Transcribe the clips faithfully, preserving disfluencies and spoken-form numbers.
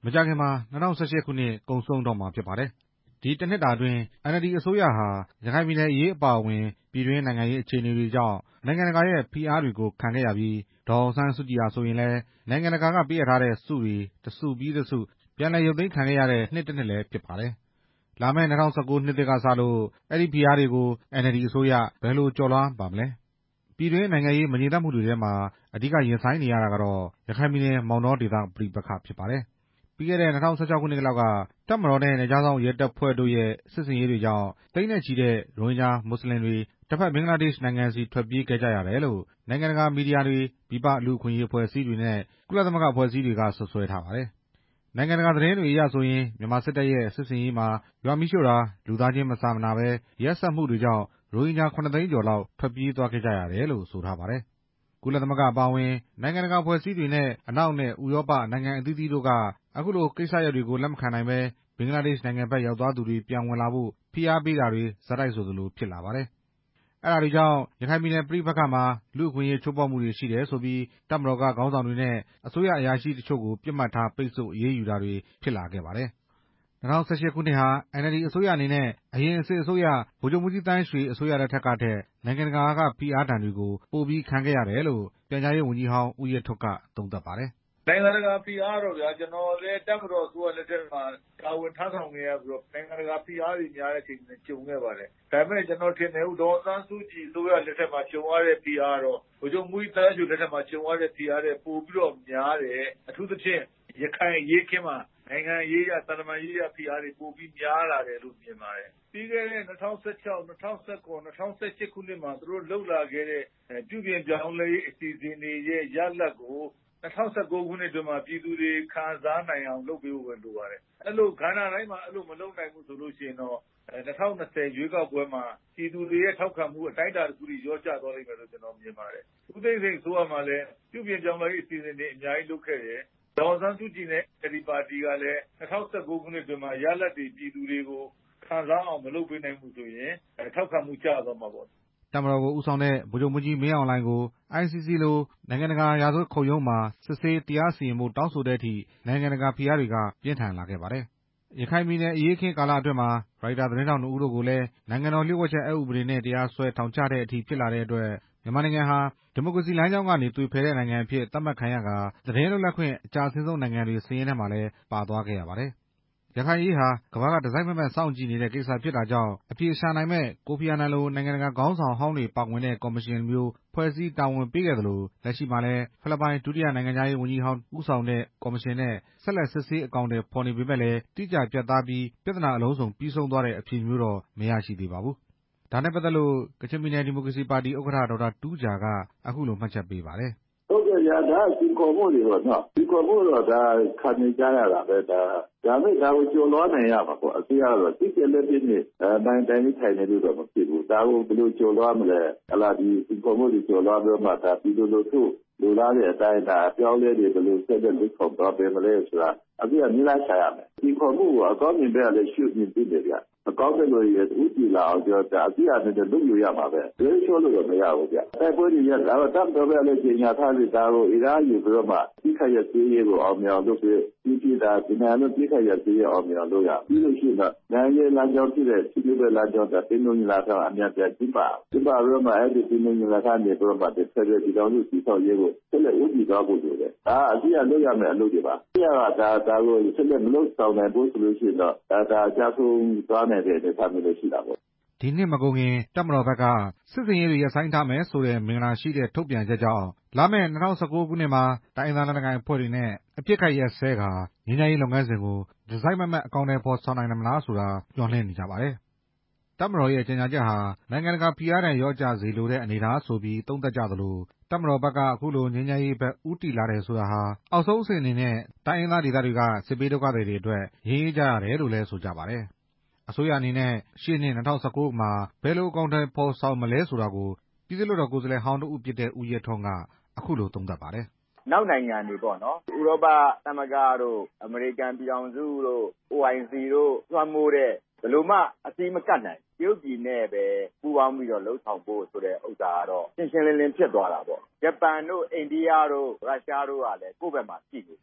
မကြာခင်မှာ၂၀၁၈ ခုနှစ်ကုန်ဆုံးတော့မှာဖြစ်ပါတယ်။ ဒီတစ်နှစ်တာအတွင်း အန်အယ်လ်ဒီ အစိုးရဟာ ရခိုင်ပြည်နယ်အရေးအပါအဝင် ပြည်တွင်းနိုင်ငံရေးအခြေအနေတွေကြောင့် နိုင်ငံတကာရဲ့ဖိအားတွေကိုခံခဲ့ရပြီး ဒေါ်အောင်ဆန်းစုကြည်ဟာဆိုရင်လည်း နိုင်ငံတကာကပေးအပ်ထားတဲ့ဆုတွေ တစ်ဆုပြီးတစ်ဆု ပြန်လည်ရုပ်သိမ်းခံခဲ့ရတဲ့ နှစ်တစ်နှစ်လည်းဖြစ်ပါတယ်။ လာမယ့် ၂၀၁၉ နှစ်သစ်ကစလို့ အဲဒီဖိအားတွေကို အန်အယ်လ်ဒီ အစိုးရ ဘယ်လိုကျော်လွှားပါမလဲ။ ပြည်တွင်းနိုင်ငံရေးမငြိမ်သက်မှုတွေထဲမှာ အဓိကရင်ဆိုင်နေရတာကတော့ ရခိုင်ပြည်နယ် မောင်တောဒေသပဋိပက္ခဖြစ်ပါတယ်။ ပြီးခဲ့တဲ့ ၂၀၁၆ ခုနှစ်လောက်က တပ်မတော်နဲ့ နယ်ခြားစောင့်ရဲတပ်ဖွဲ့တို့ရဲ့စစ်ဆင်ရေးတွေကြောင့် သိန်းနဲ့ချီတဲ့ ရိုဟင်ဂျာမွတ်စလင်တွေ တစ်ဖက်ဘင်္ဂလားဒေ့ရှ်နိုင်ငံဆီထွက်ပြေးခဲ့ကြရတယ်လို့ နိုင်ငံတကာမီဒီယာတွေ၊ ပြည်ပလူ့အခွင့်အရေးအဖွဲ့အစည်းတွေနဲ့ ကုလသမဂ္ဂအဖွဲ့အစည်းတွေက စွပ်စွဲထားပါတယ်။ နိုင်ငံတကာသတင်းတွေအရဆိုရင် မြန်မာစစ်တပ်ရဲ့စစ်ဆင်ရေးမှာ ရွာမီးရှို့တာ၊ လူသားချင်းမစာနာဘဲ ရက်စက်မှုတွေကြောင့် ရိုဟင်ဂျာ ခုနှစ်သိန်းကျော်လောက် ထွက်ပြေးသွားခဲ့ကြရတယ်လို့ ဆိုထားပါတယ်။ ကုလသမဂ္ဂအပါအဝင် နိုင်ငံတကာအဖွဲ့အစည်းတွေနဲ့ အနောက်နဲ့ ဥရောပနိုင်ငံအသီးသီးတို့က အခုလိုကိစ္စရပ်တွေကိုလက်မခံနိုင်ဘဲ ဘင်္ဂလားဒေ့ရှ်နိုင်ငံဘက်ရောက်သွားသူတွေ ပြန်ဝင်လာဖို့ ဖိအားပေးတာတွေ ဆက်တိုက်ဆိုသလိုဖြစ်လာပါတယ်။ အဲဒါတွေကြောင့် ရခိုင်ပြည်နယ်ပဋိပက္ခမှာ လူ့အခွင့်အရေးချိုးဖောက်မှုတွေရှိတယ်ဆိုပြီး တပ်မတော်ကခေါင်းဆောင်တွေနဲ့ အစိုးရအရာရှိတချို့ကို ပစ်မှတ်ထားပိတ်ဆို့အရေးယူတာတွေဖြစ်လာခဲ့ပါတယ်။ ၂၀၁၈ ခုနှစ်ဟာ အန်အယ်လ်ဒီ အစိုးရအနေနဲ့ အရင်စစ်အစိုးရ ဗိုလ်ချုပ်မှူးကြီးသန်းရွှေအစိုးရလက်ထက်ကထက် နိုင်ငံတကာကဖိအားဒဏ်တွေကို ပိုပြီးခံခဲ့ရတယ်လို့ ပြန်ကြားရေးဝန်ကြီးဟောင်း ဦးရဲထွဋ်က သုံးသပ်ပါတယ်။ "နိုင်ငံတကာဖိအားကတော့ဗျာ ကျနော်လည်းတပ်မတော်အစိုးရလက်ထက်မှာ တာဝန်ထမ်းဆောင်ခဲ့ရပြီးတော့ နိုင်ငံတကာဖိအားတွေများတဲ့အချိန်တွေကြုံခဲ့ပါတယ်။ ဒါပေမဲ့ ကျနော်ထင်တယ် ဒေါ်အောင်ဆန်းစုကြည်အစိုးရလက်ထက်မှာကြုံရတဲ့ဖိအားကတော့ ဗိုလ်ချုပ်မှူးကြီးသန်းရွှေလက်ထက်မှာကြုံရတဲ့ဖိအားထက်ပိုပြီးတော့များတယ်။ အထူးသဖြင့် ရခိုင်အရေးအခင်းမှာ နိုင်ငံရေးအရ သံတမန်ရေးအရ ဖိအားတွေပိုပြီးများလာတယ်လို့မြင်ပါတယ်။ ပြီးခဲ့တဲ့ ၂၀၁၆၊ ၂၀၁၇၊ ၂၀၁၈ ခုနှစ်မှာ သူတို့လုပ်လာခဲ့တဲ့ ပြုပြင်ပြောင်းလဲရေးအစီအစဉ်တွေရဲ့ရလဒ်ကို ၂၀၁၉ ခုနှစ်အတွင်းမှာ ပြည်သူတွေခံစားနိုင်အောင်လုပ်ပေးဖို့ပဲလိုပါတယ်။ အဲလိုကဏ္ဍတိုင်းမှာ အဲလိုမလုပ်နိုင်ဘူးဆိုလို့ရှိရင်တော့ ၂၀၂၀ ရွေးကောက်ပွဲမှာ ပြည်သူတွေရဲ့ထောက်ခံမှုအတိုင်းအတာတစ်ခုထိလျော့ကျသွားလိမ့်မယ်လို့ ကျနော်မြင်ပါတယ်။ ဦးသိန်းစိန်အစိုးရမှာလည်း ပြုပြင်ပြောင်းလဲရေးအစီအစဉ်တွေအများကြီးလုပ်ခဲ့တယ်။ ဒေါ်အောင်ဆန်းစုကြည်နဲ့ အန်အယ်လ်ဒီပါတီကလည်း ၂၀၁၉ ခုနှစ်အတွင်းမှာ ရလဒ်တွေပြည်သူတွေကိုခံစားအောင်မလုပ်ပေးနိုင်ဘူးဆိုရင် ထောက်ခံမှုကျသွားမှာပေါ့" တပ်မတော်ကိုဦးဆောင်တဲ့ ဗိုလ်ချုပ်မှူးကြီးမင်းအောင်လှိုင်ကို အိုင်စီစီ လို နိုင်ငံတကာရာဇဝတ်ခုံရုံးမှာ စစ်ဆေးတရားစီရင်ဖို့တောင်းဆိုတဲ့အထိ နိုင်ငံတကာဖိအားတွေက ပြင်းထန်လာခဲ့ပါတယ်။ ရခိုင်ပြည်နယ်အရေးအခင်းကာလအတွင်းမှာ ရိုက်တာသတင်းထောက်နှစ်ဦးတို့ကိုလည်း နိုင်ငံတော်လျှို့ဝှက်ချက်အက်ဥပဒေနဲ့ တရားစွဲထောင်ချတဲ့အထိဖြစ်လာတဲ့အတွက် မြန်မာနိုင်ငံဟာ ဒီမိုကရေစီလမ်းကြောင်းကနေ သွေဖယ်တဲ့နိုင်ငံအဖြစ်သတ်မှတ်ခံရကာ သတင်းလွတ်လပ်ခွင့်အကျဆင်းဆုံးနိုင်ငံတွေစာရင်းထဲမှာလည်း ပါသွားခဲ့ရပါတယ်။ ရခိုင်အရေးဟာ ကမ္ဘာကတစိုက်မတ်မတ်စောင့်ကြည့်နေတဲ့ကိစ္စဖြစ်တာကြောင့် အဖြေရှာနိုင်မယ့် ကိုဖီအာနန်လို နိုင်ငံတကာခေါင်းဆောင်ဟောင်းတွေပါဝင်တဲ့ကော်မရှင်မျိုး ဖွဲ့စည်းတာဝန်ပေးခဲ့သလို လက်ရှိမှာလည်း ဖိလစ်ပိုင် ဒုတိယနိုင်ငံခြားရေးဝန်ကြီးဟောင်းဦးဆောင်တဲ့ ကော်မရှင်နဲ့ ဆက်လက်စစ်ဆေးအကောင်အထည်ဖော်နေပေမယ့်လည်း တိကျပြတ်သားပြီး ပြဿနာအလုံးစုံပြီးဆုံးသွားတဲ့အဖြေမျိုးတော့ မရရှိသေးပါဘူး။ ဒါနဲ့ပတ်သက်လို့ ကချင်ပြည်နယ်ဒီမိုကရေစီပါတီ ဥက္ကဋ္ဌ ဒေါက်တာတူးဂျာက အခုလိုမှတ်ချက်ပေးပါတယ်။ "ဟုတ်ကဲ့ဗျာ ဒါကစိန်ခေါ်မှုတွေပေါ့နော်။ စိန်ခေါ်မှုတော့ခံနေကြရတာပဲ။ ဒါပေမဲ့ဒါကိုကျော်လွှားနိုင်ရမှာပေါ့။ အစိုးရကတော့ သိပ်ကျယ်လက်ပြည့်နဲ့ နိုင်တိုင်ထိုင်နေလို့တော့မဖြစ်ဘူး။ ဒါကိုဘယ်လိုကျော်လွှားမလဲ။ ဒီစိန်ခေါ်မှုတွေကျော်လွှားပြီးတော့မှ ပြည်သူလူထုလိုလားတဲ့အတိုင်း အပြောင်းအလဲတွေဘယ်လိုဆက်လက်လုပ်ဆောင်သွားပေးမလဲဆိုတာ အစိုးရနည်းလမ်းရှာရမယ်။ စိန်ခေါ်မှုကိုအကောင်းမြင်ဘက်ကလည်းရှုမြင်သင့်တယ်ဗျ။ အကောင်းဘက်ကိုဦးတည်လာအောင် အစိုးရအနေနဲ့လုပ်ယူရမှာပဲ။ လွဲချောလို့တော့မရဘူးဗျ။ တိုက်ပွဲတွေရပ်တပ်မတော်ဘက်ကလည်းကြေညာထားတယ်။ ဒါကိုအင်အားယူပြီးတော့မှ အပစ်အခတ်ရပ်စဲရေးကိုအောင်မြင်အောင်လုပ်ပေး။ တစ်နိုင်ငံလုံးအပစ်အခတ်ရပ်စဲရေးအောင်မြင်အောင်လုပ်ရမယ်။ ပြီးလို့ရှိရင်တော့ နိုင်ငံရေးလမ်းကြောင်းဖြစ်တဲ့ ဆွေးနွေးပွဲလမ်းကြောင်း ပင်လုံညီလာခံအမြန်ပြန်ကျင်းပရမယ်။ ကျင်းပပြီးတော့မှ အဲဒီပင်လုံညီလာခံကနေပြီးတော့မှ ဖက်ဒရယ်ပြည်ထောင်စုတည်ဆောက်ရေးကို ဆက်လက်ဦးတည်သွားဖို့လိုတယ်။ ဒါကအစိုးရလုပ်ရမယ့်အလုပ်တွေပါ။ အစိုးရကဒါကိုဆက်လက်မလုပ်ဆောင်နိုင်ဘူးဆိုလို့ရှိရင်တော့ ဒါကျဆုံးသွားနိုင်တဲ့အနေအထားမျိုးလည်းရှိတာပေါ့" ဒီနှစ်မကုန်ခင် တပ်မတော်ဘက်က စစ်ဆင်ရေးတွေရပ်ဆိုင်းထားမယ်ဆိုတဲ့ မင်္ဂလာရှိတဲ့ထုတ်ပြန်ချက်ကြောင့် လာမယ့် ၂၀၁၉ ခုနှစ်မှာ တိုင်းရင်းသားလက်နက်ကိုင်အဖွဲ့တွေနဲ့ အပစ်အခတ်ရပ်စဲကာ ငြိမ်းချမ်းရေးလုပ်ငန်းစဉ်ကို တစိုက်မတ်မတ်အကောင်အထည်ဖော်ဆောင်နိုင်မလားဆိုတာ မျှော်လင့်နေကြပါတယ်။ တပ်မတော်ရဲ့ကြေညာချက်ဟာ နိုင်ငံတကာဖိအားဒဏ်လျော့ကျစေလိုတဲ့အနေအထားဆိုပြီး သုံးသပ်ကြသလို တပ်မတော်ဘက်က အခုလိုငြိမ်းချမ်းရေးဘက်ဦးတည်လာတယ်ဆိုတာဟာ အောက်ဆုံးအဆင့်အနေနဲ့ တိုင်းရင်းသားဒေသတွေက စစ်ဘေးဒုက္ခသည်တွေအတွက် ရဲရဲကြရတယ်လို့လည်းဆိုကြပါတယ်။ အစိုးရအနေနဲ့ ရှေ့နှစ် ၂၀၁၉ မှာ ဘယ်လိုအကောင်အထည်ဖော်ဆောင်မလဲဆိုတာကို ပြည်သူ့လွှတ်တော်ကိုယ်စားလှယ်ဟောင်းတစ်ဦးဖြစ်တဲ့ ဦးရဲထွန်းက အခုလိုသုံးသပ်ပါတယ်။ "အနောက်နိုင်ငံတွေပေါ့နော် ဥရောပသမဂ္ဂတို့ အမေရိကန်ပြည်ထောင်စုတို့ အိုအိုင်စီတို့လွှမ်းမိုးတဲ့ ဘယ်လိုမှအစည်းမကပ်နိုင်ဘူး။ တရုတ်ပြည်နဲ့ပဲပူးပေါင်းပြီးတော့လုပ်ဆောင်ဖို့ဆိုတဲ့ဥစ္စာကတော့ ရှင်းရှင်းလင်းလင်းဖြစ်သွားတာပေါ့။ ဂျပန်တို့ အိန္ဒိယတို့ ရုရှားတို့ကလည်းကိုယ့်ဘက်မှာရှိနေတယ်။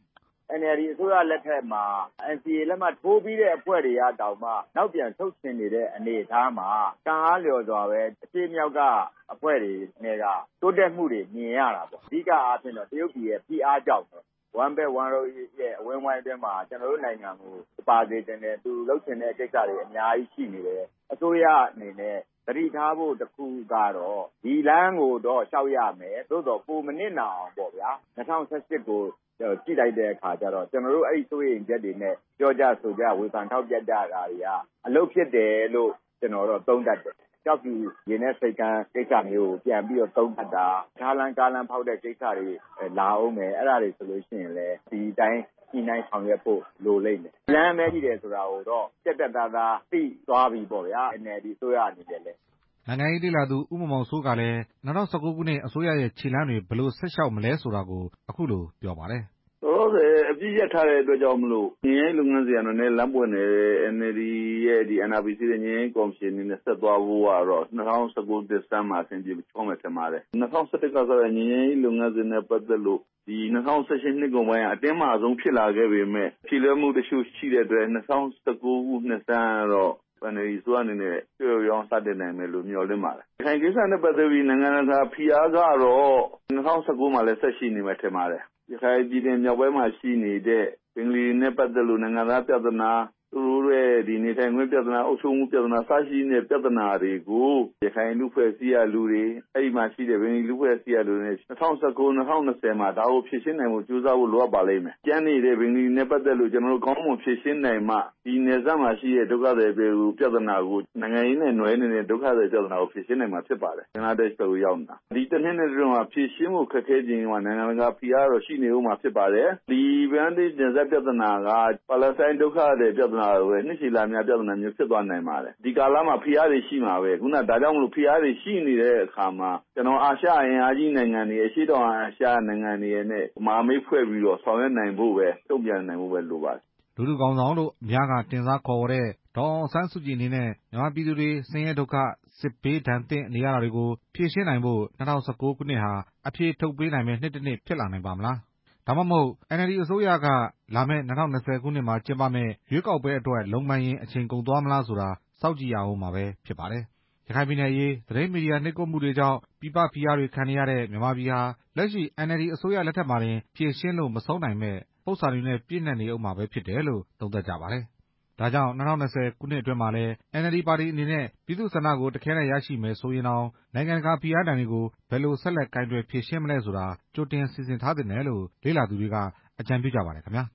အန်အယ်လ်ဒီ အစိုးရလက်ထက်မှာ အန်စီအေ လက်မှတ်ထိုးပြီးတဲ့အဖွဲ့တွေကတောင်မှနောက်ပြန်ဆုတ်ချင်နေတဲ့အနေအထားမှာ ကံအားလျော်စွာပဲ အရှေ့မြောက်ကအဖွဲ့တွေနဲ့ကတိုးတက်မှုတွေမြင်ရတာပေါ့။ အဓိကအားဖြင့်တော့ တရုတ်ပြည်ရဲ့ဖိအားကြောင့်ပဲ။ One Belt One Road ရဲ့အဝန်းအဝိုင်းအတွင်းမှာ ကျွန်တော်တို့နိုင်ငံကိုပါစေချင်တယ်။ သူလုပ်ချင်တဲ့ကိစ္စတွေအများကြီးရှိနေတယ်။ အစိုးရအနေနဲ့သတိထားဖို့တစ်ခုကတော့ ဒီလမ်းကိုတော့လျှောက်ရမယ်။ သို့သော်ပိုမနစ်နာအောင်ပေါ့ဗျာ။ ၂၀၁၈ ကိုကြည့်လိုက်တဲ့အခါကျတော့ ကျွန်တော်တို့အဲ့ဒီစိုးရိမ်ချက်တွေနဲ့ပြောကြဆိုကြဝေဖန်ထောက်ပြကြတာတွေကအလုပ်ဖြစ်တယ်လို့ ကျွန်တော်တော့သုံးသပ်တယ်။ ကျောက်ဖြူရေနက်ဆိပ်ကမ်းကိစ္စမျိုးကိုပြန်ပြီးတော့သုံးသပ်တာ။ ထားလမ်းကားလမ်းဖောက်တဲ့ကိစ္စတွေလာဦးမယ်။ အဲ့ဒါတွေဆိုလို့ရှိရင်လည်းဒီအတိုင်းညှိနှိုင်းဆောင်ရွက်ဖို့လိုလိမ့်မယ်။ လမ်းပဲရှိတယ်ဆိုတာကိုတော့ပြတ်ပြတ်သားသားသိသွားပြီပေါ့ဗျာ။ အန်အယ်လ်ဒီအစိုးရအနေနဲ့လည်းနိုင်ငံရေးလေ့လာသူ ဦးမောင်မောင်စိုးကလည်း ၂၀၁၉ ခုနှစ်အစိုးရရဲ့ခြေလှမ်းတွေဘယ်လိုဆက်လျှောက်မလဲဆိုတာကို အခုလိုပြောပါတယ်။ လောလောဆယ်အပစ်ရပ်ထားတဲ့အတွက်ကြောင့်မလို့ငြိမ်းချမ်းရေးလုပ်ငန်းစဉ်ကနည်းနည်းလမ်းပွင့်နေတယ်။ အန်အယ်လ်ဒီရဲ့ အာဏာဖီဆန်ရေးငြိမ်းချမ်းရေးကော်မရှင်အနေနဲ့ဆက်သွားဖို့ကတော့ ၂၀၁၉ နှစ်ဆန်းမှာအဆင်ပြေချောမယ်ထင်ပါတယ်။ ၂၀၁၁ ကစတဲ့ငြိမ်းချမ်းရေးလုပ်ငန်းစဉ်နဲ့ပတ်သက်လို့ဒီ၂၀၁၈ နှစ်ကုန်ပိုင်းကအတင်းမာဆုံးဖြစ်လာခဲ့ပေမယ့်ပြေလည်မှုတချို့ရှိတဲ့အတွက် ၂၀၁၉ နှစ်ဆန်းကတော့ အန်အယ်လ်ဒီအစိုးရအနေနဲ့ပျော့ပျော့ပြောင်းစတင်နိုင်မယ်လို့မျှော်လင့်ပါတယ်။ ရခိုင်ကိစ္စနဲ့ပတ်သက်ပြီးနိုင်ငံတကာဖိအားကတော့၂၀၁၉ မှာလည်းဆက်ရှိနေမယ်ထင်ပါတယ်။ ရခိုင်ပြည်နယ်မြောက်ပိုင်းမှာရှိနေတဲ့ဘင်္ဂလီတွေနဲ့ပတ်သက်လို့နိုင်ငံသားပြဿနာသူတို့ရဲ့နေထိုင်ခွင့်ပြဿနာအုပ်ချုပ်မှုပြဿနာအစရှိတဲ့ပြဿနာတွေကိုရခိုင်လူ့အဖွဲ့အစည်းကလူတွေအဲ့ဒီမှာရှိတဲ့ဘင်္ဂလီလူ့အဖွဲ့အစည်းကလူတွေနဲ့၂၀၁၉ ၂၀၂၀ မှာဒါကိုဖြေရှင်းနိုင်ဖို့ကြိုးစားဖို့လိုအပ်ပါလိမ့်မယ်။ ကျန်နေတဲ့ဘင်္ဂလီနဲ့ပတ်သက်လို့ကျွန်တော်တို့ကောင်းမွန်ဖြေရှင်းနိုင်မှဒီနယ်စပ်မှာရှိတဲ့ဒုက္ခသည်ပြဿနာကိုနိုင်ငံရေးနဲ့နွယ်နေတဲ့ဒုက္ခသည်ပြဿနာကိုဖြေရှင်းနိုင်မှာဖြစ်ပါတယ်။ ဘင်္ဂလားဒေ့ရှ်ဘက်ကိုရောက်နေတာဒီတစ်နှစ်နှစ်အတွင်းမှာဖြေရှင်းဖို့ခက်ခဲချိန်မှာနိုင်ငံတကာဖိအားတော့ရှိနေဦးမှာဖြစ်ပါတယ်။ ဒီဘင်္ဂလားဒေ့ရှ်နယ်စပ်ပြဿနာကပါလက်စတိုင်းဒုက္ခသည်ပြဿနာလိုပဲနှစ်ရှည်လများပြဿနာမျိုးဖြစ်သွားနိုင်ပါတယ်။ ဒီကာလမှာဖိအားတွေရှိမှာပဲခုနဒါကြောင့်မို့လို့ဖိအားတွေရှိနေတဲ့အခါမှာကျွန်တော်အာရှအင်အားကြီးနိုင်ငံတွေအရှေ့တောင်အာရှနိုင်ငံတွေနဲ့မဟာမိတ်ဖွဲ့ပြီးတော့ဆောင်ရွက်နိုင်ဖို့ပဲတုံ့ပြန်နိုင်ဖို့ပဲလိုပါတယ်။လူထုခေါင်းဆောင်လို့အများကတင်စားခေါ်ဝေါ်တဲ့ဒေါ်အောင်ဆန်းစုကြည်အနေနဲ့မြန်မာပြည်သူတွေဆင်းရဲဒုက္ခစစ်ဘေးဒဏ်သင့်နေရတာတွေကိုဖြေရှင်းနိုင်ဖို့၂၀၁၉ ခုနှစ်ဟာအဖြေထုတ်ပေးနိုင်မယ့်နှစ်တစ်နှစ်ဖြစ်လာနိုင်ပါမလား။ဒါမှမဟုတ် အန်အယ်လ်ဒီအစိုးရကလာမယ့်၂၀၂၀ ခုနှစ်မှာကျင်းပမယ့်ရွေးကောက်ပွဲအတွက်လုံးပန်းရင်းအချိန်ကုန်သွားမလားဆိုတာစောင့်ကြည့်ရဦးမှာပဲဖြစ်ပါတယ်။ ရခိုင်ပြည်နယ်အရေးသတင်းမီဒီယာနှိပ်ကွပ်မှုတွေကြောင့်ပြည်ပဖိအားတွေခံနေရတဲ့မြန်မာပြည်ဟာလက်ရှိ အန်အယ်လ်ဒီအစိုးရလက်ထက်မှာတင်ဖြေရှင်းလို့မဆုံးနိုင်မယ့်ပုစ္ဆာတွေနဲ့ပြည့်နှက်နေဦးမှာပဲဖြစ်တယ်လို့သုံးသပ်ကြပါတယ်။ ဒါကြောင့်၂၀၂၀ ခုနှစ်အတွင်းမှာလည်း အန်အယ်လ်ဒီပါတီအနေနဲ့ပြည်သူ့ဆန္ဒကိုတခဲနက်ရရှိမယ်ဆိုရင်တောင်နိုင်ငံတကာဖိအားဒဏ်တွေကိုဘယ်လိုဆက်လက်ကိုင်တွယ်ဖြေရှင်းမလဲဆိုတာကြိုတင်စီစဉ်ထားသင့်တယ်လို့လေ့လာသူတွေကအကြံပြုကြပါတယ်ခင်ဗျာ။